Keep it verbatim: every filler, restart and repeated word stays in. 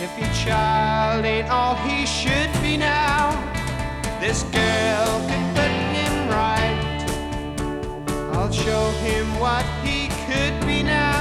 If your child ain't all he should be now, this girl could put him right. I'll show him what he could be now.